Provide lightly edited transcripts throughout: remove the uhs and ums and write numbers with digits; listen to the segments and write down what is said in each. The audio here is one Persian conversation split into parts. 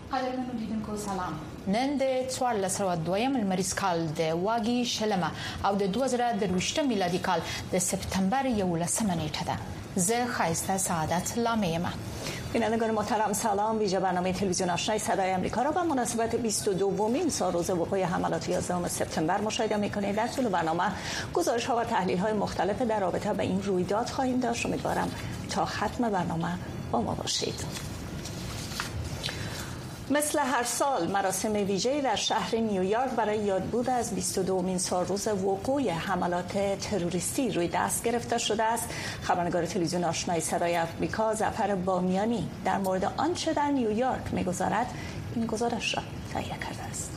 قدرمنو لیدونکو سلام. نن د 1402 لمریز کال د واګي شلمه او د 2023 میلادي کال د سپتامبر 11 نیټه ده. زه خایسته سعادت لامیمه. بینندگان محترم سلام. ویژه برنامه تلویزیون آشنای صدای آمریکا را به مناسبت 22مین سالروز وقوع حملات 11 سپتامبر مشاهده می‌کنید. در طول برنامه گزارش‌ها و تحلیل‌های مختلف در رابطه با این رویداد خواهیم داشت. امیدوارم تا ختم برنامه با ما باشید. مثل هر سال مراسم ویژه‌ای در شهر نیویورک برای یادبود از 22مین سالروز وقوع حملات تروریستی روی دست گرفته شده است. خبرنگار تلویزیون آشنای صدای آمریکا ظفر بامیانی در مورد آنچه در نیویورک می‌گذرد این گزارش را تهیه کرده است.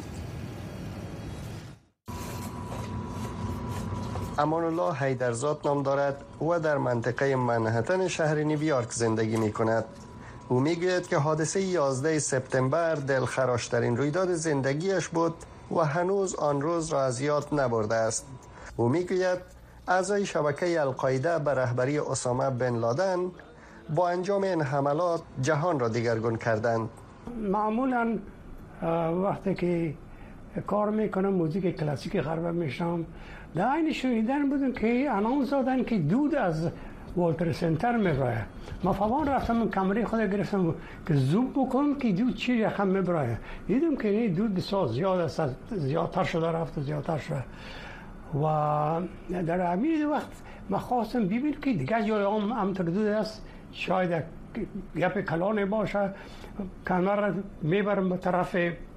امان الله حیدرزاد نام دارد و در منطقه منهتن شهر نیویورک زندگی می‌کند. او میگوید که حادثه 11 سپتامبر دلخراشترین رویداد زندگیش بود و هنوز آن روز را از یاد نبرده است. او میگوید اعضای شبکه القاعده به رهبری اسامه بن لادن با انجام این حملات جهان را دگرگون کردند. معمولا وقتی که کار میکنم موزیک کلاسیک غرب میشنم، در عین شنیدن بودم که اناونس دادن که دود از والتر سنتر میبرایه. من فوراً رفتم کامری خود گرفتم که زوم بکنم که دود چی رقم میبرایه. دیدم که دود بسیار زیاد است، زیادتر شده رفت و زیادتر شده و در همین وقت من خواستم ببینم که دیگه جای همطور دود است، شاید گپ کلانه باشه. کامر میبرم به طرف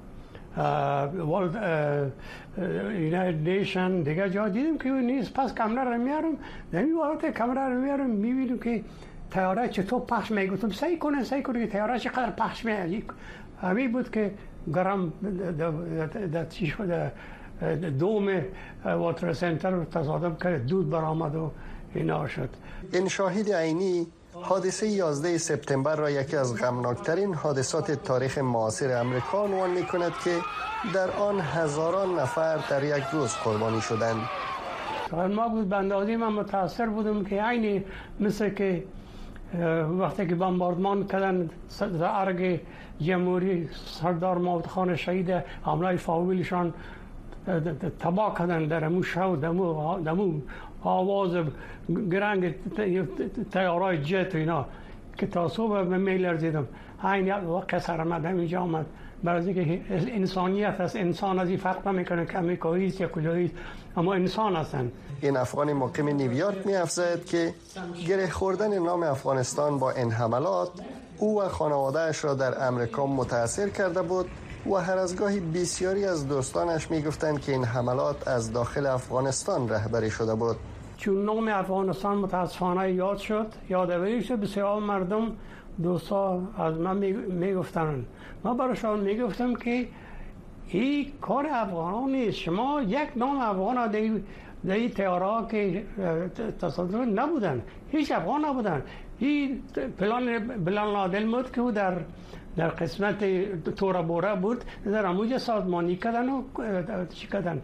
یونایتد نیشن دیگه جا دیدم که نیست. پس کامره رو میارم، در این حالت کامره رو میارم میبینم که تیاره چطور پخش میگفتم سعی کنه که تیاره چقدر پخش میگه. همین بود که گرم در چی شده دوم واتر سنتر تصادم کرد، دود برآمد و اینا شد. این شاهد عینی حادثه 11 سپتامبر را یکی از غمناکترین حادثات تاریخ معاصر آمریکا عنوان می‌کند که در آن هزاران نفر در یک روز قربانی شدند. ما بود بندازی من متاثر بودم که عینی مثل که وقتی که بمباردمان کردن در ارگ جمهوری سردار محمد خان شهید حمله فاویلشان تباه کردن در امو شو دمو آواز گرنگ تیارای جت و اینا که تا صبح به میلر دیدم. این وقت سرمد همینجا آمد برای که انسانیت هست. انسان از این فرق نمیکنه که امریکایی است یا کجایی است، اما انسان هستن. این افغان مقیم نیویورک می‌افزاید که گره خوردن نام افغانستان با این حملات او و خانواده‌اش را در امریکا متاثر کرده بود و هر از گاهی بسیاری از دوستانش میگفتند که این حملات از داخل افغانستان رهبری شده بود. چون نام افغانستان متاسفانه یاد شد، یادآوری شد، بسیار مردم دوستا از من میگفتن. من برایشان میگفتم که این کار افغانان نیست. شما یک نام افغان در این تیاره که تصادف نبودن، هیچ افغان نبودن. این پلان لادن بود که در قسمت تورا بوره بود، در اموج سازمانی کردن و چی کردن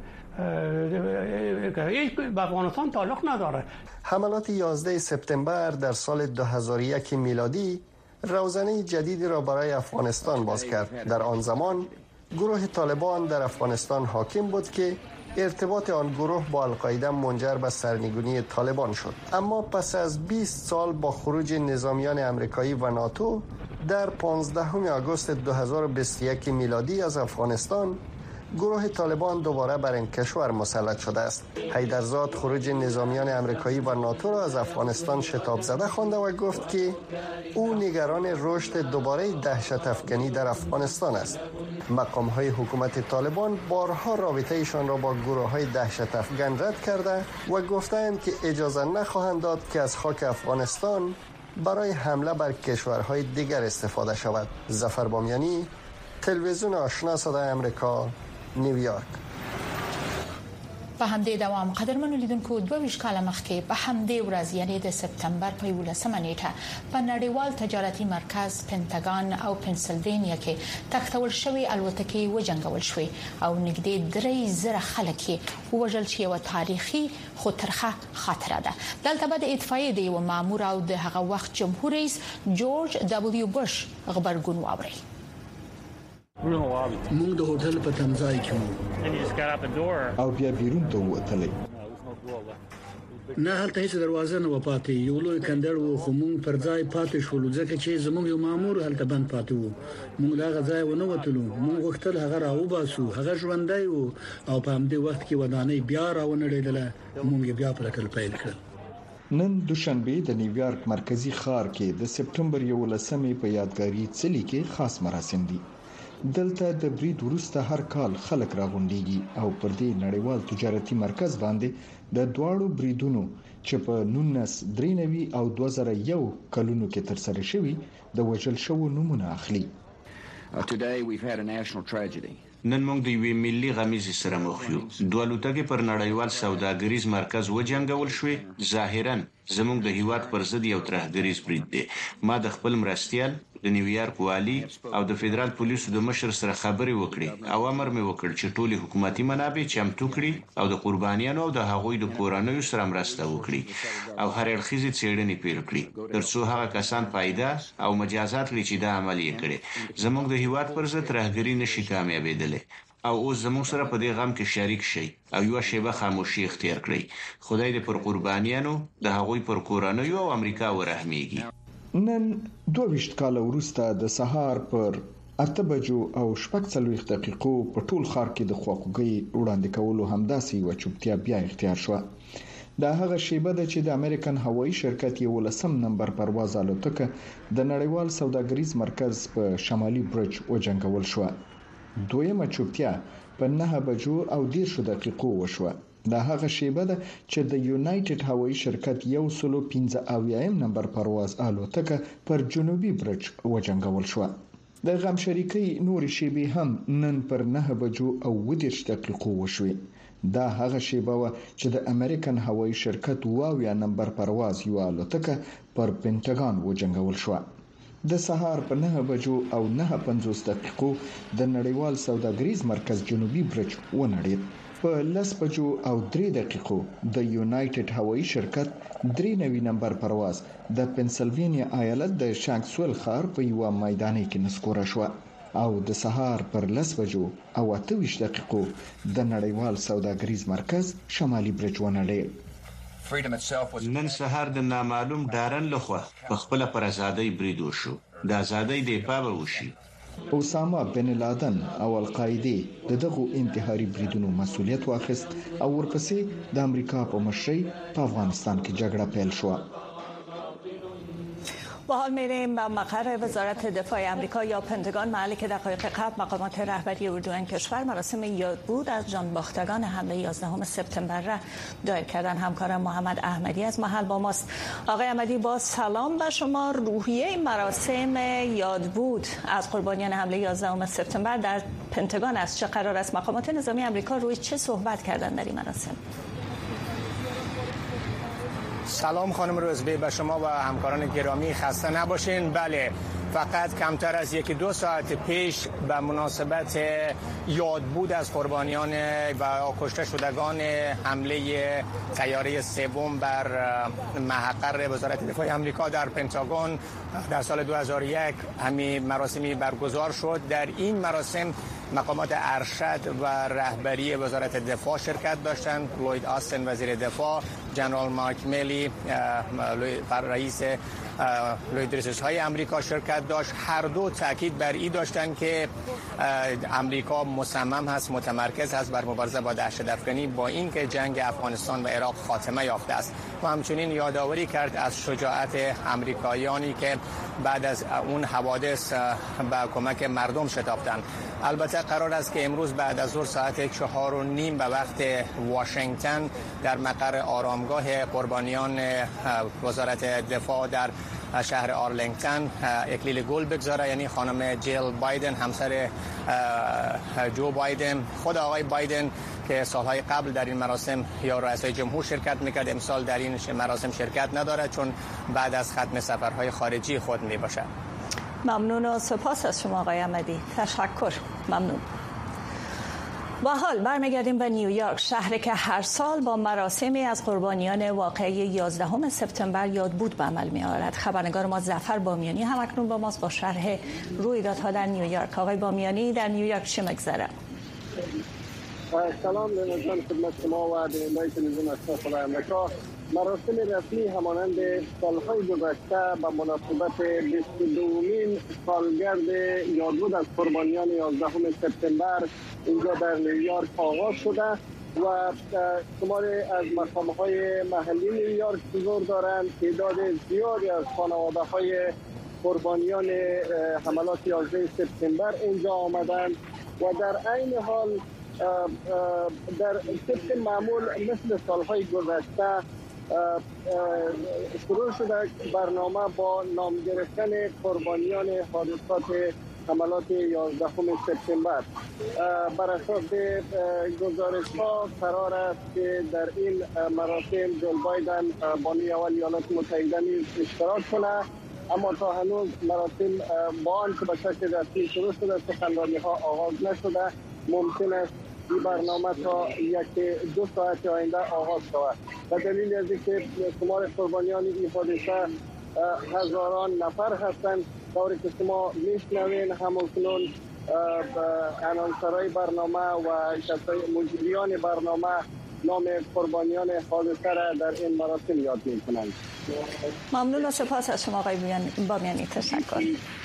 به افغانستان تعلق نداره. حملات 11 سپتامبر در سال 2001 میلادی روزنه جدیدی را برای افغانستان باز کرد. در آن زمان گروه طالبان در افغانستان حاکم بود که ارتباط آن گروه با القاعده منجر به سرنگونی طالبان شد. اما پس از 20 سال با خروج نظامیان آمریکایی و ناتو در 15 آگوست 2021 میلادی از افغانستان، گروه طالبان دوباره بر این کشور مسلط شده است. حیدرزاد خروج نظامیان آمریکایی و ناتو را از افغانستان شتاب زده خوانده و گفت که او نگران رشد دوباره دهشت افکنی در افغانستان است. مقام‌های حکومت طالبان بارها رابطه ایشان را با گروه‌های دهشت افکن رد کرده و گفتند که اجازه نخواهند داد که از خاک افغانستان برای حمله بر کشورهای دیگر استفاده شود. ظفر بامیانی، تلویزیون آشنا صدای آمریکا، نیویورک. په همدې دوام قدرمنو لیدونکو 22 کال مخکې په همدې ورځ یعنی د سپتامبر په 11 نیټه په نړیوال تجارتي مرکز پنټاګان او پنسلوانیا کې تختول شوی الوتکې وجنګول شوې او نږدې 3000 خلک وژل شوي او تاریخي خو ترخه خاطره ده. دلته به د اطفائیې د یو مامور او د هغه وخت جمهور رئیس جورج دبلیو بوش خبرګون واوري. موږ د هوټل په تمځای کې وو او بیا بیرون ته ووتلې. نه هلته هیڅ دروازه نه و پاتې، یو لوی کندر و، خو موږ پر ځای پاتې شولو ځکه چې زموږ یو مامور هلته بند پاتې وو. موږ دا غځای ونه وتلو، موږ غوښتل هغه راوباسو، هغه ژوندۍ وو او په همدې وخت کې ودانۍ بیا راونړېدله. موږ بیا پلټل پیل کړل. نن دوشنبه د نیویارک مرکزی ښار کې د سپټمبر 11 په یادګاري څلي کې خاص مراسم دي. دلته د برید وروسته هر کال خلک راغونډيږي او پر دې نړیوال تجارتي مرکز باندې د دواړو بریدونو چې په 1993 او 2001 کلونو کې تر سره شوي د وژل شوو نمونه اخلي. نن موږ د یوې ملي غمیزې سره مخ یو. دوه الوتکې پر نړیوال سوداګریز مرکز وجنګول شوې. ظاهراً زموږ د هیواد پر ضد یو ترهګریز برید دی. ما د خپل مرستیال د نیویارک والی او د فدرال پولیسو د مشر سره خبرې وکړې او امر مې وکړ چې ټولي حکومتي منابع چمتو کړي او د قربانیانو او د هغوی د کورنیو سره مرسته وکړي او هر اړخیزې څېړنې پیل کړي ترڅو هغه کسان پیدا او مجازات لري چې دا عمل یې کړي. زموږ د هیواد پر ضد ترهګري نشي کامیابېدلی او اوس زموږ سره په دې غم کې شریک شي او یو شیبه خاموشي اختیار کړئ. خدای دې پر قربانیانو د هغوی پر کورنیو او امریکا ورحمېږي. نن 22 کال وروسته د سهار پر 8 بجو او 45 دقیقو په ټول ښار کې د خواخوږي وړاندې کولو همداسې یو چوپتیا بیا اختیار شو. دا هغه شیبه ده چې د امریکن هوایي شرکت 11 نمبر پرواز الوتکه د نړیوال سوداګریز مرکز په شمالي برج وجنګول شو. دویمه چوپتیا په 9 بجو او 10 دقیقو وشوه. دا هغه شیبه ده چې د یونایټډ هوایي شرکت 115 نمبر پرواز الوتکه پر جنوبي برج وجنګول شو. د غم شریکي نور شیبه هم نن پر 9 بجو او 10 دقیقو وشوه. دا هغه شیبه و چې د امریکن هوایي شرکت 22 نمبر پرواز یو الوتکه پر پینټاګون وجنګول شو. د سهار په 9 بجو او 9:50 دقیقو د نړیوال سوداګریز مرکز جنوبي برج ونړید. په 10 بجو او 3 دقیقو د یونایټډ هوایي شرکت 93 نمبر پرواز د پنسلوانیا ایالت د شانکسویل ښار په یو میداني کې نسکوره شو او د سهار پر 10 بجو او 28 دقیقو د نړیوال سوداګریز مرکز شمالي برج ونړید. نن سهار د نامعلوم ډارن لخوا په خپل پر ازادۍ برید وشو. د ازادۍ د پابه وشي. اوسامه بن لادن او القاعده دغه انتحاري بریدونو مسؤلیت واخیست او ورپسې د امریکا په مشرۍ په افغانستان کې جګړه پیل شو. با حال میریم به مقر وزارت دفاع آمریکا یا پنتاگون، محلی که دقایق قبل مقامات رهبری اردوگاه کشور مراسم یادبود از جانباختگان حمله 11 سپتامبر را دایر کردن. همکارم محمد احمدی از محل با ماست. آقای احمدی، با سلام به شما. روحیه مراسم یادبود از قربانیان حمله 11 سپتامبر در پنتاگون است چه قرار است؟ مقامات نظامی آمریکا روی چه صحبت کردن در این مراسم؟ سلام خانم روزبه به شما و همکاران گرامی، خسته نباشین. بله، فقط کمتر از 1-2 ساعت پیش به مناسبت یادبود از قربانیان و کشته شدگان حمله طیاره سوم بر مقر وزارت دفاع آمریکا در پنتاگون در سال 2001 همین مراسمی برگزار شد. در این مراسم مقامات ارشد و رهبری وزارت دفاع شرکت داشتند. لوید آستن وزیر دفاع، جنرال مارک میلی رئیس لوید ریسورس‌های آمریکا شرکت داشت. هر دو تاکید بر این داشتند که آمریکا مصمم هست، متمرکز هست بر مبارزه با دهشت‌افکنی، با اینکه جنگ افغانستان و عراق خاتمه یافته است. و همچنین یادآوری کرد از شجاعت آمریکاییانی که بعد از اون حوادث به کمک مردم شتافتند. البته قرار است که امروز بعد از ظهر ساعت 4:30 به وقت واشنگتن در مقر آرامگاه قربانیان وزارت دفاع در شهر آرلینگتن اکلیل گل بگذاره، یعنی خانم جیل بایدن، همسر جو بایدن. خود آقای بایدن که سالهای قبل در این مراسم یا رئیس جمهور شرکت میکرد، امسال در این مراسم شرکت ندارد چون بعد از ختم سفرهای خارجی خود میباشد. ممنون و سپاس از شما آقای احمدی. تشکر. ممنون. با حال برمیگردیم به نیویورک، شهری که هر سال با مراسمی از قربانیان واقعه 11 سپتامبر یادبود به عمل می‌آورد. خبرنگار ما ظفر بامیانی هم اکنون با ماست با شرح رویدادها در نیویورک. آقای بامیانی، در نیویورک چه می‌گذره؟ سلام جان خدمت شما و بینندگان تلویزیون اشراف آمریکا. مراسم رسمی همانند سالهای گذشته به مناسبت 22مین سالگرد یادبود از قربانیان 11 سپتامبر اینجا در نیویورک آغاز شده و شمار از مقام‌های محلی نیویورک حضور دارند. تعداد زیادی از خانواده‌های قربانیان حملات 11 سپتامبر اینجا آمدند و در عین حال در طبق معمول مثل سالهای گذشته شروع شده برنامه با نام گرفتن قربانیان حادثات حملات 11 سپتامبر. بر اساس گزارش‌ها قرار است که در این مراسم جو بایدن بانی اول ایالات متحده نیز اشتراک کنه، اما تا هنوز مراسم با آنکه به شکل رسمی شروع شده سخنرانی‌ها آغاز نشده. ممکن است این برنامه تا 1-2 ساعت آینده آغاز شود و دلیل از اینکه شمار قربانیان این حادثه هزاران نفر هستند. طوری که شما میشنوین همکنون انانسرهای برنامه و مجریان برنامه نام قربانیان حادثه را در این مراسم یاد میکنند. ممنون و سپاس از شما آقای بامیانی. تشکر.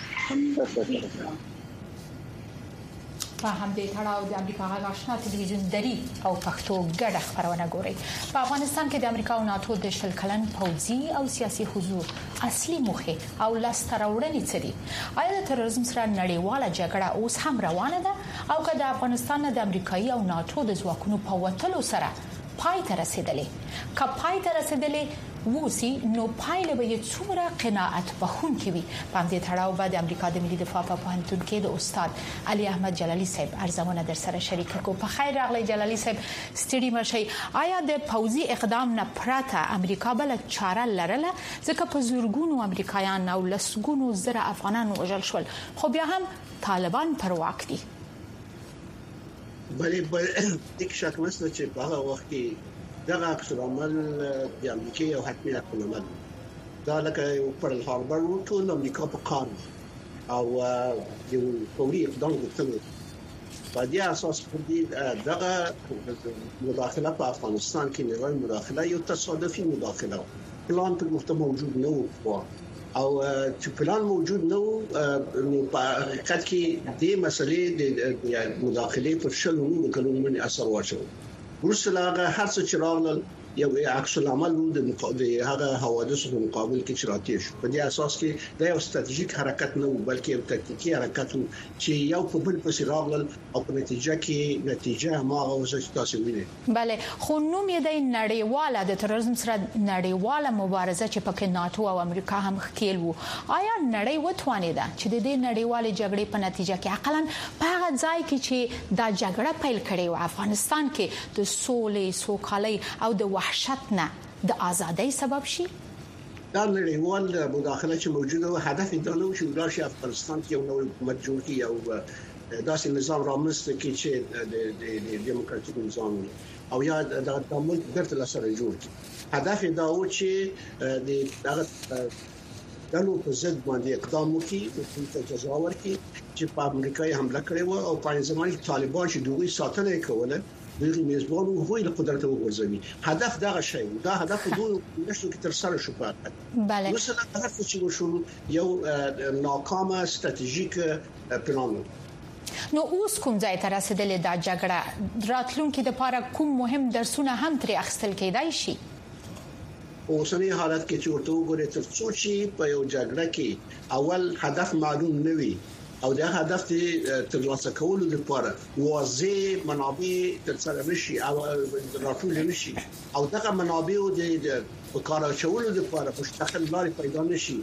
په همدې تړاو د امریکا غږ آشنا تلویزیون دری او پښتو ګډه خبرونه ګوري. په افغانستان کې د امریکا او ناتو د شل کلن پوځي او سیاسي حضور اصلي موخه او لاسته راوړنې څه دي؟ آیا د تروریزم سره نړیواله جګړه اوس هم روانه ده او که د افغانستان د امریکایي او ناتو د ځواکونو په وټلو سره پای ته رسیدلې؟ که پای ته رسیدلې ووسی نو پایله به څومره قناعت بخښونکې وي؟ په همدې تړاو به د امریکا د ملي دفاع په پوهنتون کې د استاد علي احمد جلالي صاحب ارزونه در سره شریک کړو. په خیر راغلی جلالي صاحب، ستړي مشئ. آیا د پوځي اقدام نه پرته امریکا بل چاره لرله؟ ځکه په زورګونو امریکایان او لسګونو زره افغانان وژل شول، خو بیا هم طالبان پر واک دي. بله یک شک نشته چې په هغه وخت کې دغه عکس العمل د امریکا یو حتمي عکس العمل دا لکه یو پرل هاربر و ټول امریکا په کار او یو فوري اقدام وکړي. په دې اساس په دې دغه مداخله په افغانستان کې نوې مداخله یو تصادفي مداخله پلان په مخته موجود نه و او چې پلان موجود نه و نو په حقیقت کې د مسلې د مداخله پر شلو کلونو اثر واچو. ورسره هر څه چې راغلل یو عکس العمل د هغه حوادثو په مقابل کې چرته شو. په دې اساس کې د یو ستراتیژیک حرکت نه بلکې یو تکتیکي حرکت چې یو په بل پسې راغلل او په نتیجه کې نتیجه هغه څه چې تاسو وینئ. بله، خو نوم یې د نړیواله د تروریزم سره نړیواله مبارزه چې پکې ناتو او امریکا هم ښکیل وو. آیا نړۍ وتوانیده چې د دې نړیوالې جګړې په نتیجه کې عقلاً په هغه ځای کې چې دا جګړه پیل کړې و افغانستان کې د سولې، سوکالۍ او د وحشت نه د ازادۍ سبب شي؟ دا نړیوال مداخله چې موجوده و هدف دا نه و چې ورشي افغانستان کې یو نوی حکومت جوړ کړي او داسې نظام رامنځته کړي چې د دیموکراتیک نظام او یا د تعامل درته سره جوړ کړي. هدف دا و چې د هغه دلو په ضد باندې اقدام وکړي او په جزا ورکړي چې په امریکا حمله کړې و او په ځماني طالبان چې دوی ساتنه کوله دوی میزبان او هوی له قدرت وګرځوي. هدف دا شی و، دا هدف دوی نشو کې تر سره شو پات. بله، مثلا هدف چې وشو یو ناکامه ستراتیژیک پلان. نو اوس کوم ځای ته رسیدلې دا جګړه؟ راتلونکي د لپاره کوم مهم درسونه هم ترې اخیستل کېدای شي؟ اوسنی حالت کې چې ورته وګورئ تر څو چې په یو جګړه کې اول هدف معلوم نه وي او د هدف ترلاسه کولو لپاره واضح منابع ترسره نشي او راټول نشي او دغه منابع د کار اچولو لپاره مستقل لارې پیدا نشي،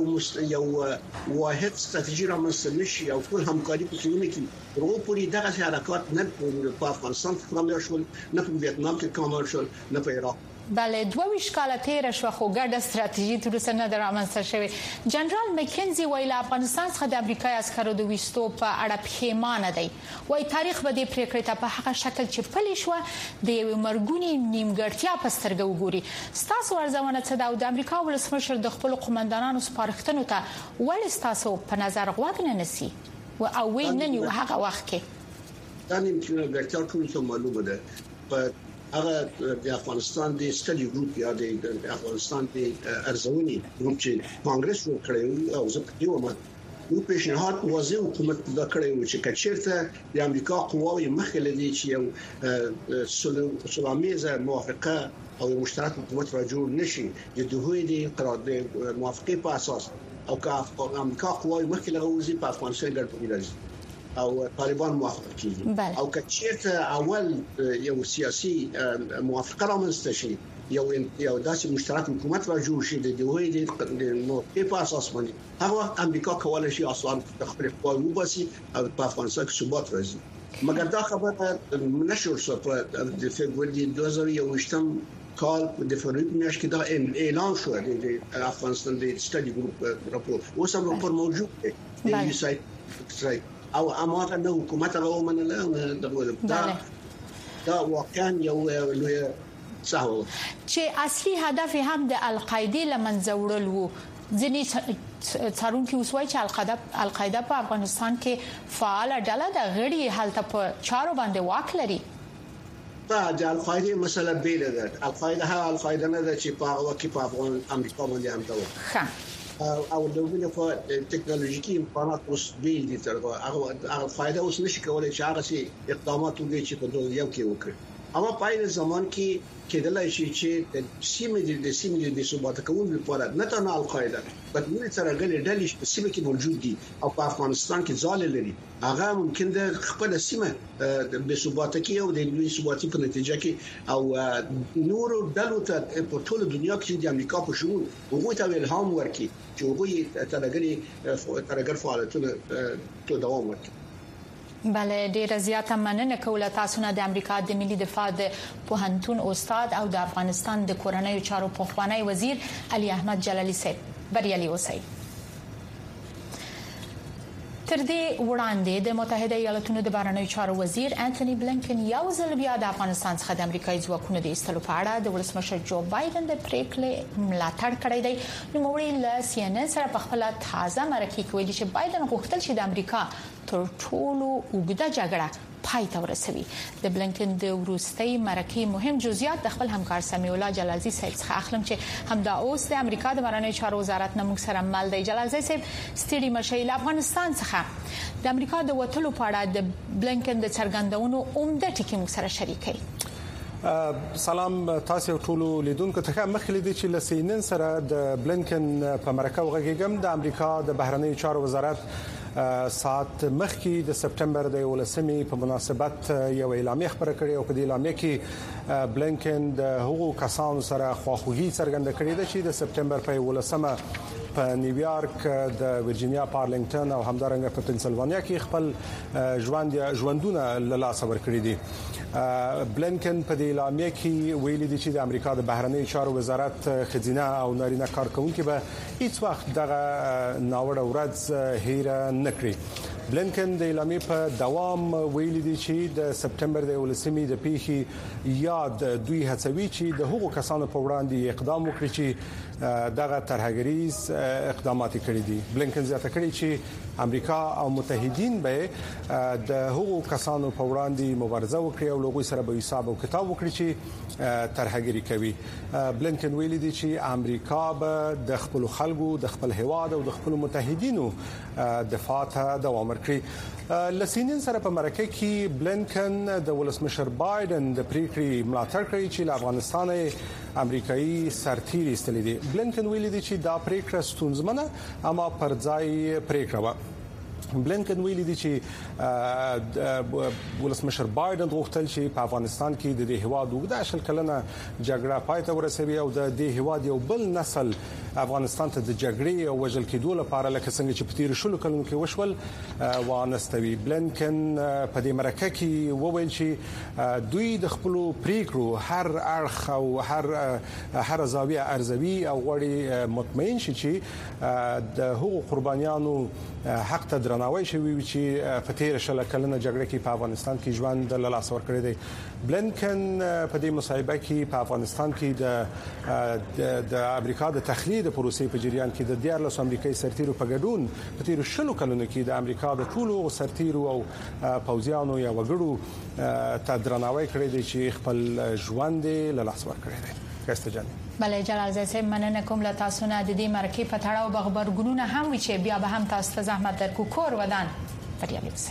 یو واحد ستراتیژي رامنځته نشي او ټول همکاري په کې ونه کړي. ورو پوری دغه حرکات نه په افغانستان کې کامیاب شول، نه په ویتنام کې کامیاب شول، نه په عراق. بله 22 کال تیر شو خو ګډه ستراتیژي تر اوسه نه درامنځته شوې. جنرال مکنزي ویل افغانستان څخه د امریکا عسکرو د وستو په اړه پښیمانه دی. وای تاریخ به د پریکړې ته په هغه شکل چې پلي شو د یو مرګونی نیمګړتیا په سترګه وګوري. ستاسو ارزونه څه ده او د امریکا ولسمشر د خپل قومندانانو سپارښتنو ته ولې ستاسو په نظر غوږ نه نسی او وی نه نیو هغه وخت کې دا نیمګړتیا ټول څه معلومه ده. په هغه د افغانستان د سټډي ګروپ یا د افغانستان د ارزونې ګروپ چې کانګرس وکړي او زه په دې ومه نو پیشنهاد واضح حکومت دا کړی و چې کچیرته د امریکا قواوی مخکې لدی چې یو سلامیزه موافقه او مشترک حکومت را جوړ نشي د دوی د قرارداد موافقه په اساس او که امریکا قواوی مخکې لغوزي په افغانستان ګډ راځي او طالبان موافقه کیږي او کچیرته اول یو سیاسي موافقه رامنځته شي یو داسې مشترک حکومت را جوړ شي د دوی د موافقه په اساس باندې هغه امریکا کولای شي اصلا خپل قواوی وباسي او په افغانستان کې ثبات راځي. مګر دا خبره نشور شو په د فبراير 2021 کال د فبراير میاشت کې دا اعلان شو د افغانستان د سټډي ګروپ راپور اوس هم راپور موجود دی د یو سایت او امانه نه حکومت هغه ومنله دا واقعا یو لوی سهو چې اصلي هدف هم د القاعده لمنځه وړل وو. ځینې څارونکي وسوي چې القاعده په افغانستان کې فعال ډله د غړي حالت په چارو باندې واک لري. د القاعده مسله بیل ده. القاعده نه ده چې په هغه کې په افغان امریکا باندې هم دا او د وینې په ټکنالوژیکي امکانات اوس بیل دي تر هغه القاعده اوس نشي کولای چې هغه سي اقدامات وکړي چې په دنیا کې وکړي. اما په زمان کې کېدلای شي چې د سیمې د ثبات کول لپاره نه تنها القاعده بلکې څرګندې ډلې په سیمه کې موجود دي او په افغانستان کې ځاله لري هغه ممکن د خپل سیمه د ثبات کې او د لوی ثبات په نتیجه کې او نور ډلو ته په ټول دنیا کې د امریکا په شمول هغه ته الهام ورکړي چې هغه ترګر فعالیتونه ته دوام ورکړي. بله ډیره زیاته مننه کوله تاسو نه د امریکا د ملي دفاع د پوهنتون استاد او د افغانستان د کورنیو چارو پخوانی وزیر علي احمد جلالي صاحب. بریالي اوسئ. تر دې وړاندې د متحده ایالاتونو د بهرنیو چارو وزیر انټونی بلنکن یو ځل بیا د افغانستان څخه د امریکایي ځواکونو د ایستلو په اړه د ولسمشر جو بایدن د پریکړې ملاتړ کړی دی. نوموړي له سی ان ان سره په خپل تازه مرکه کې ویلي چې بایدن غوښتل چې د امریکا تر ټولو اوږده جګړه پای ته ورسوي. د بلنکن د وروستۍ مرکه مهم جزئیات د خپل همکار سمیع الله جلالزی صاحب څخه اخلم چې همدا اوس د امریکا د بهرنیو چارو وزارت نه موږ سره مل دی. جلالزی صاحب ستړي مشي له افغانستان څخه د امریکا د وټلو په اړه د بلنکن د څرګندونو عمده ټکي موږ سره شریکي. سلام تاسو ټول لیدونکو ته مخکې لیدل چې لسینن سره د بلنکن په مرکه وغږیږم. د امریکا د بهرنیو چارو وزارت ساعت مخکې د سپټمبر د 11مې په مناسبت یو اعلامیه خبره کړې او په دې اعلامیه کې بلنکن د هغو کسانو سره خواخوږي څرګنده کړې ده چې د سپټمبر په 11مه په نیویارک د ورجینیا پارلینګټن او همدارنګه په پنسلوانیا کې خپل ژوندونه له لاسه ورکړي دي. بلنکن په دې اعلامیه کې ویلي دي چې د امریکا د بهرنیو چارو وزارت خزینه او نارینه کارکونکو به هیڅ وخت دغه ناوړه ورځ هیر نه کړي. بلنکن د اعلامیې په دوام ویلي دي چې د سپټمبر د 11مې د پیښې یاد دوی هڅوي چې د هغو کسانو په وړاندې اقدام وکړي چې دغه ترهګریز اقدامات کړي دي. بلنکن زیاته کړي چې امریکا او متحدین به د هغو کسانو په وړاندې مبارزه وکړي او لوګي سره به حساب او کتاب وکړي چې ترهګری کوي. بلنکن ویلي دي چې امریکا به د خپل خلکو د خپل هواد او د خپل متحدینو دفاع ته دوام ورکړي. لسینن سره په مرکه کې بلنکن د ولسمشر بایدن د پریکړې ملاتړ کړی چې له افغانستان امریکایي سرتیري استلې دي. بلنکن ویلي دي چې دا پریکړه ستونزمنه اما پر ځای پریکړه و. بلینکن ویلي دي چې ولسمشر بایدن غوښتل چې په افغانستان کې د دې هواد وګړه شل کلنه جګړه پای ته ورسوي او د دې هواد یو بل نسل افغانستان ته د جګړې او وژل کېدو لپاره لکه څنګه چې په تیر شلو کلونو کې وشول وانستوي. بلینکن په دې مرکه کې وویل چې دوی د خپل پریکړو هر اړخ او هر زاویه ارزوي او غواړي مطمئن شي چې د حقوق قربانیانو حق ته درناوی شوی چې په تیر شل کلنه جګړه کې په افغانستان کې ژوند له لاس ورکړی دی. بلینکن په دې مصاحبه کې په افغانستان کې د امریکا د تخلید پروسې په جریان کې د 14 امریکایي سرتیرو په ګډون په تیر شلو کلونو کې د امریکا د ټولو سرتیرو او پوځیانو یا وګړو ته درناوی کړی دی چې خپل ژوند له لاس ورکړی دی. بله جلال زیسه مننه کوم له تاسو نه د دې مرکې په تړاو به خبرګونونه هم وي چې بیا به هم تاسو ته زحمت درکو کور ودان بریالي اوسئ.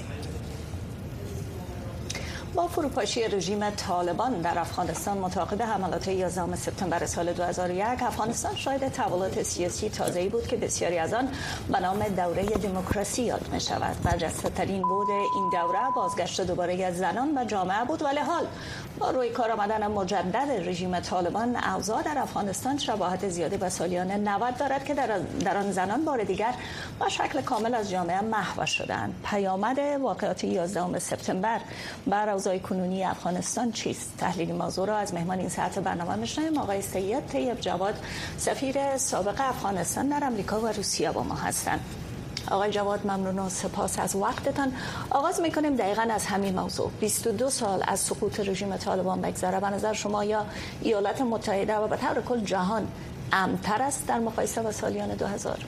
با فروپاشی رژیم طالبان در افغانستان متعاقب حملات 11 سپتامبر سال 2001 افغانستان شاهد تحولات سیاسی تازه‌ای بود که بسیاری از آن به نام دوره دموکراسی یاد می‌شود. برجسته‌ترین بود این دوره بازگشت دوباره از زنان و جامعه بود، ولی حال با روی کار آمدن مجدد رژیم طالبان اوضاع در افغانستان شباهت زیادی به سالیان 90 دارد که در آن زنان بار دیگر با شکل کامل از جامعه محو شدند. پیامد واقعات 11 سپتامبر بر اوضاع کنونی افغانستان چیست؟ تحلیل موضوع را از مهمان این ساعت برنامه میشنویم. آقای سید طیب جواد سفیر سابق افغانستان در آمریکا و روسیه با ما هستند. آقای جواد ممنون و سپاس از وقتتان. آغاز میکنیم دقیقاً از همین موضوع. 22 سال از سقوط رژیم طالبان بگذره، به نظر شما یا ایالات متحده و به طور کل جهان امن‌تر است در مقایسه با سالیان 2000؟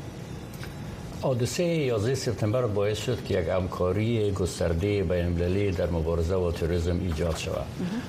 حادثه 11 سپتامبر باعث شد که یک همکاری گسترده بین‌المللی در مبارزه با تروریسم ایجاد شود.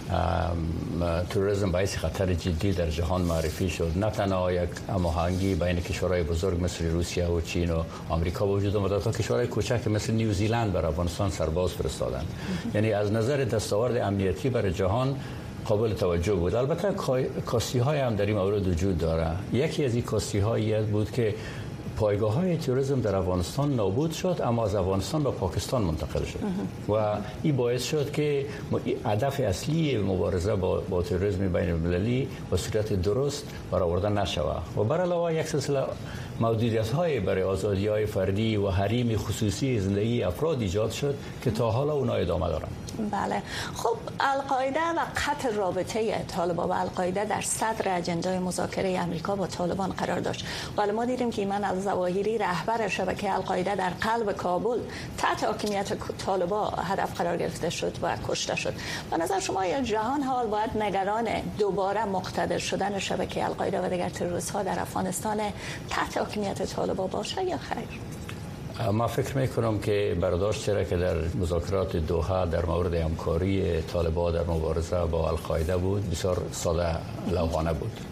تروریسم باعث خطر جدی در جهان معرفی شد. نه تنها یک هماهنگی بین کشورهای بزرگ مثل روسیه و چین و آمریکا وجود آمد، تا کشورهای کوچک مثل نیوزیلند بر افغانستان سرباز فرستادند. یعنی از نظر دستاورد امنیتی بر جهان قابل توجه بود. البته کاستی‌های هم در این مورد وجود داره. یکی از این کاستی‌ها بود که پایگاه‌های تروریسم در افغانستان نابود شد، اما از افغانستان به پاکستان منتقل شد و این باعث شد که هدف اصلی مبارزه با تروریسم بین‌المللی به صورت درست برآورده نشود و بر علاوه یک سلسله محدودیت‌های برای آزادی‌های فردی و حریم خصوصی زندگی افراد ایجاد شد که تا حالا اونها ادامه دارند. بله. خب القاعده و قطع رابطه طالبان و القاعده در صدر اجندای مذاکره آمریکا با طالبان قرار داشت. ولی ما دیدیم که ایمن الظواهری رهبر شبکه القاعده در قلب کابل تحت حاکمیت طالبان هدف قرار گرفته شد و کشته شد. به نظر شما یا جهان حال باید نگران دوباره مقتدر شدن شبکه القاعده و دیگر تروریست‌ها در افغانستان تحت حاکمیت طالبان باشه یا خیر؟ ما فکر میکنم که برداشت چرا که در مذاکرات دوحه در مورد همکاری طالبان در مبارزه با القاعده بود بسیار ساده لوحانه بود.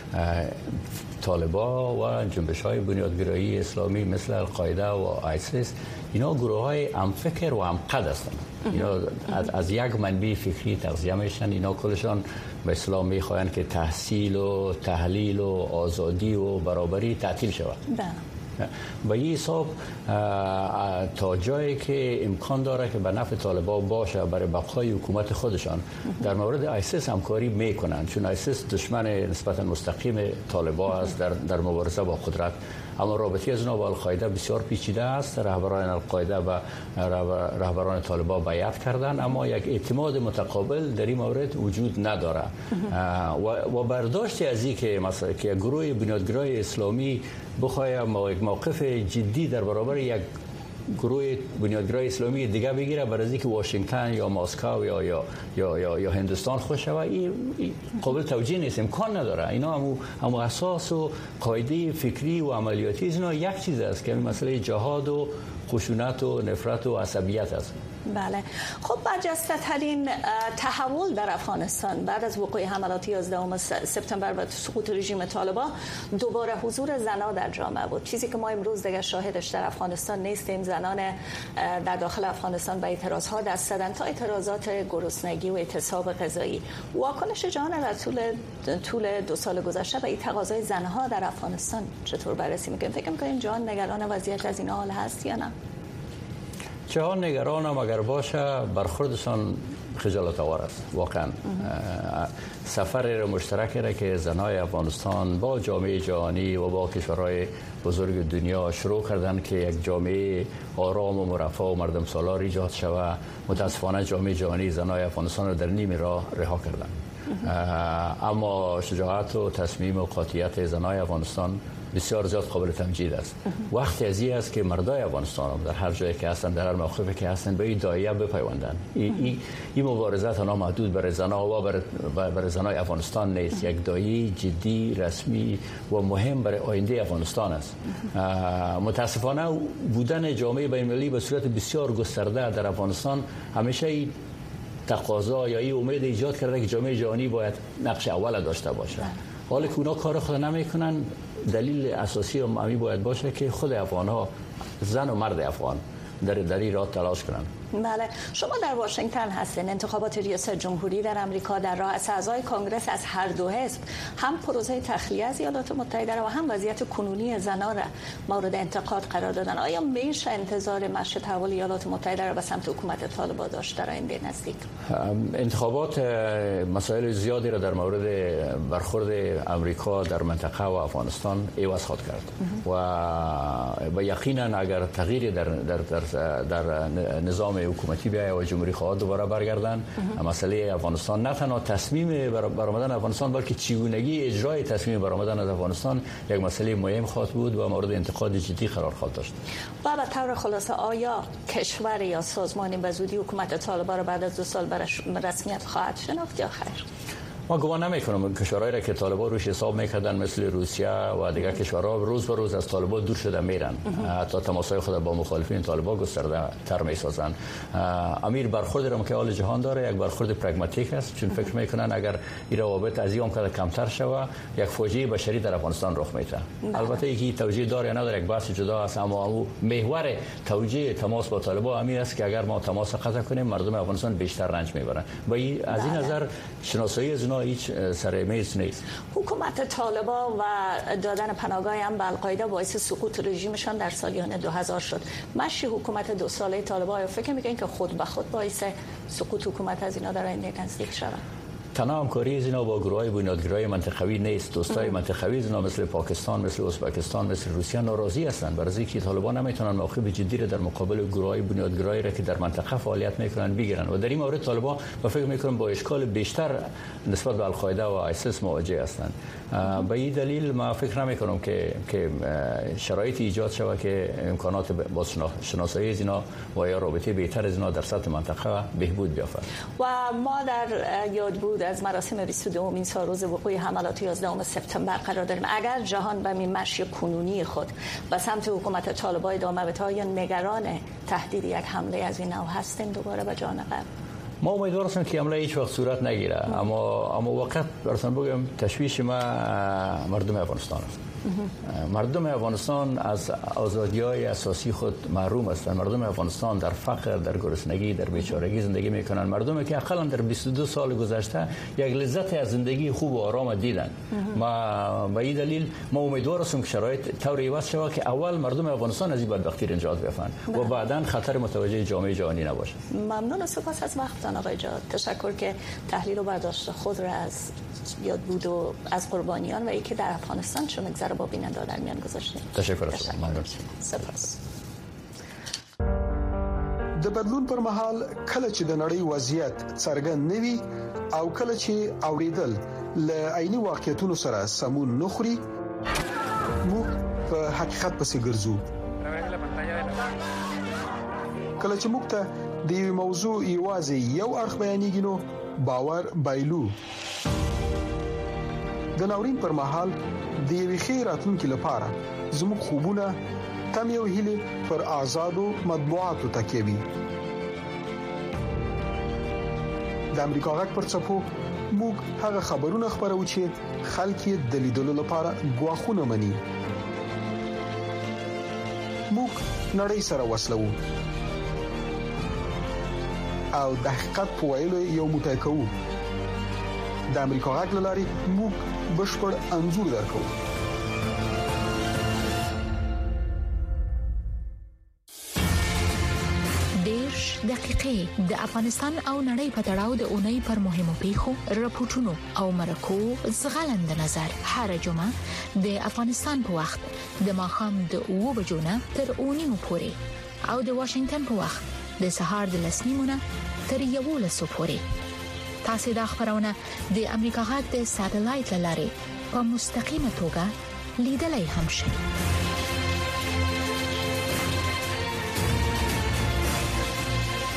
طالبان و جنبش‌های بنیادگرایی اسلامی مثل القاعده و آیسیس اینا گروه‌های همفکر و همقد هستند. اینا از یک منبع فکری تغذیه میشن. اینا کلشان به اسلام میخواهند که تحصیل و تحلیل و آزادی و برابری تعطیل شود. و این حساب تا جایی که امکان داره که به نفع طالبان باشه برای بقای حکومت خودشان در مورد آیسیس همکاری میکنن، چون آیسیس دشمن نسبتا مستقیم طالبان است در مبارزه با قدرت. اما رابطه از اونها با القاعده بسیار پیچیده است. رهبران القاعده و رهبران طالبان بیعت کردند، اما یک اعتماد متقابل در این مورد وجود نداره و برداشتی از این که مثلا که گروه بنیادگرای اسلامی بخواد موقف جدی در برابر یک گروه بنیادگرای اسلامی دیگه بگیره برای اینکه واشنگتن یا مسکو یا هندوستان خوش شود، این قابل توجیه نیست، امکان نداره. اینا هم اساس و قاعده فکری و عملیاتی اینا یک چیز است که مسئله جهاد و خشونت و نفرت و عصبیت است. بله. خب برجسته ترین تحول در افغانستان بعد از وقوع حملات 11 سپتامبر و سقوط رژیم طالبان دوباره حضور زنان در جامعه بود، چیزی که ما امروز دیگه شاهدش در افغانستان نیستیم. زنان در داخل افغانستان به اعتراضها دست زدن، تا اعتراضات گرسنگی و اعتصاب غذایی. واکنش جهان در طول 2 سال گذشته به این تقاضای زنها در افغانستان چطور بررسی میکنید؟ فکر میکنید جهان نگران وضعیت از این حال هست یا نه؟ جهان نگرانم اگر باشه برخوردشان خجالت آور است واقعا. سفر مشترکی را که زنای افغانستان با جامعه جهانی و با کشورهای بزرگ دنیا شروع کردن که یک جامعه آرام و مرفه و مردم سالار ایجاد شود، متاسفانه جامعه جهانی زنای افغانستان را در نیم راه رها کردن. اما شجاعت و تصمیم و قاطعیت زنای افغانستان بسیار زیاد قابل تمجید است. وقتی از این است که مردای افغانستان در هر جایی که هستند، در هر موقعی که هستند، به این داعیه بپیوندند. این مبارزه تنها محدود برای زنها و برای زنای افغانستان نیست، یک داعیه جدی، رسمی و مهم برای آینده افغانستان است. متاسفانه بودن جامعه بین‌المللی به صورت بسیار گسترده در افغانستان همیشه این تقاضا یا این امید ایجاد کرده که جامعه جهانی باید نقش اول داشته باشه. حالا که اونا کار خود نمیکنن، دلیل اساسی هم باید باشه که خود افغان‌ها، زن و مرد افغان، در این راه تلاش کنن. بله، شما در واشنگتن هستین. انتخابات ریاست جمهوری در آمریکا در راه است. اعضای کنگره از هر دو حزب هم پروژه تخلیه از ایالات متحده و هم وضعیت کنونی زنان را مورد انتقاد قرار دادن. آیا میشه انتظار مشروع تحول ایالات متحده را به سمت حکومت طالبان داشت در آینده نزدیک؟ انتخابات مسائل زیادی را در مورد برخورد آمریکا در منطقه و افغانستان عوض خواهد کرد و یقینا اگر تغییری در نظام حکومتی بیاید و جمهوری خواهد دوباره برگردن، مسئله افغانستان نه تنها تصمیم برآمدن افغانستان بلکه چگونگی اجرای تصمیم برآمدن از افغانستان یک مسئله مهم خواهد بود و مورد انتقاد جدی قرار خواهد داشت. و به طور خلاصه آیا کشور یا سازمانی به زودی حکومت طالبان را بعد از 2 سال به رسمیت خواهد شناخت یا خیر؟ ما گمان نمی‌کنم کشورهایی را که طالبان روش حساب می‌کردن مثل روسیه و دیگر کشورها روز به روز از طالبان دور شده میرن، حتی تماسهای خود با مخالفین طالبان گسترده تر می‌سازند. امیر برخورد را که حال جهان داره یک برخورد پرگماتیک است، چون فکر می‌کنن اگر این روابط از این هم کمتر شود یک فاجعه بشری در افغانستان رخ میده. البته یکی توجیه داره یا نداره یک بحث جدا است، اما محور توجیه تماس با طالبان امیر است که اگر ما تماس قطع کنیم مردم افغانستان بیشتر رنج میبرن و از این نظر شناسایی از هیچ سرمیز نیست. حکومت طالبان و دادن پناهگاه هم به القاعده باعث سقوط رژیمشان در سالیان 2000 شد. مشی حکومت 2 ساله طالبان فکر می‌کنین که خود به خود باعث سقوط حکومت از اینا در آینده نزدیک شود؟ تنها همکاری از اینا با گروه‌های بنیادگرای منطقوی نیست. دوستای منطقوی اینا مثل پاکستان، مثل ازبکستان، مثل روسیه ناراضی هستند برای اینکه طالبان نمیتونن موقف جدی را در مقابل گروه‌های بنیادگرایی را که در منطقه فعالیت میکنن بگیرن و در این مورد طالبان با فکر میکنم با اشکال بیشتر نسبت به القاعده و آیسیس مواجه هستند. به این دلیل ما فکر نمیکنم که شرایطی ایجاد شود که امکانات با شناسایی از اینا و یا رابطه بهتر از اینا در سطح منطقه بهبود بیافته. و ما در یادبود از مراسم 22مین سالروز وقوع حملات 11 سپتامبر قرار داریم. اگر جهان به این مشی کنونی خود به سمت حکومت طالبان ادامه بده، آیا نگران تهدید یک حمله از این نوع هستین دوباره به جان قبل؟ ما امیدوار هستیم که حمله هیچ وقت صورت نگیره، اما وقت براتون بگم تشویش ما مردم افغانستان است. مردم افغانستان از آزادی‌های اساسی خود محروم هستند. مردم افغانستان در فقر، در گرسنگی، در بیچارگی زندگی میکنن. مردمی که اقلا در 22 سال گذشته یک لذت از زندگی خوب و آرام دیدن. ما به این دلیل ما امیدوار هستیم که شرایط طوری عوض شود که اول مردم افغانستان از این بدبختی نجات بیابند و بعداً خطر متوجه جامعه جهانی نباشه. ممنون و سپاس از وقتتان آقای جاد. تشکر که تحلیل و برداشت خود را از یاد بود و از قربانیان و اینکه در افغانستان چه مگذره با بیننده در میان گذاشتیم. تشکر از شما. ممنون. سپاس. د بدلون پر مهال کله چې د نړۍ وضعیت څرګند نوي او کله چې اوریدل ل عیني واقعیتونو سره سمون نخوري موږ په حقیقت پسې ګرځو. کله چې موږ ته د یو موضوع یوازې یو اړخ بیانېږي نو باور بایلو. د ناورین پر مهال د یوې ښې راتلونکې لپاره زموږ خوبونه تم یو هیله پر آزادو مطبوعاتو تکیه وي. د امریکا غږ پر څپو موږ هغه خبرونه خبرو چې خلک یې د لیدلو لپاره غواخونه مني. موږ نړۍ سره وصلو او د حقیقت په ویلو یو موټی کوو. د امریکا غږ لاري موږ بشپړ انځور درکو. دقیقې د افغانستان او نړۍ په تړاو د اونۍ پر مهمو پیښو راپورټونو او مرکو زغلند نظر هر جمعه د افغانستان په وخت د ماښام د 2 بجو نه تر 9 پورې او د واشنگټن په وخت د سهار د 10 نیمه تر 11 پورې. تاسو د خبرونه د امریکا غږ د ساتلایت لارې په مستقیمه توګه لیدلای هم شئ.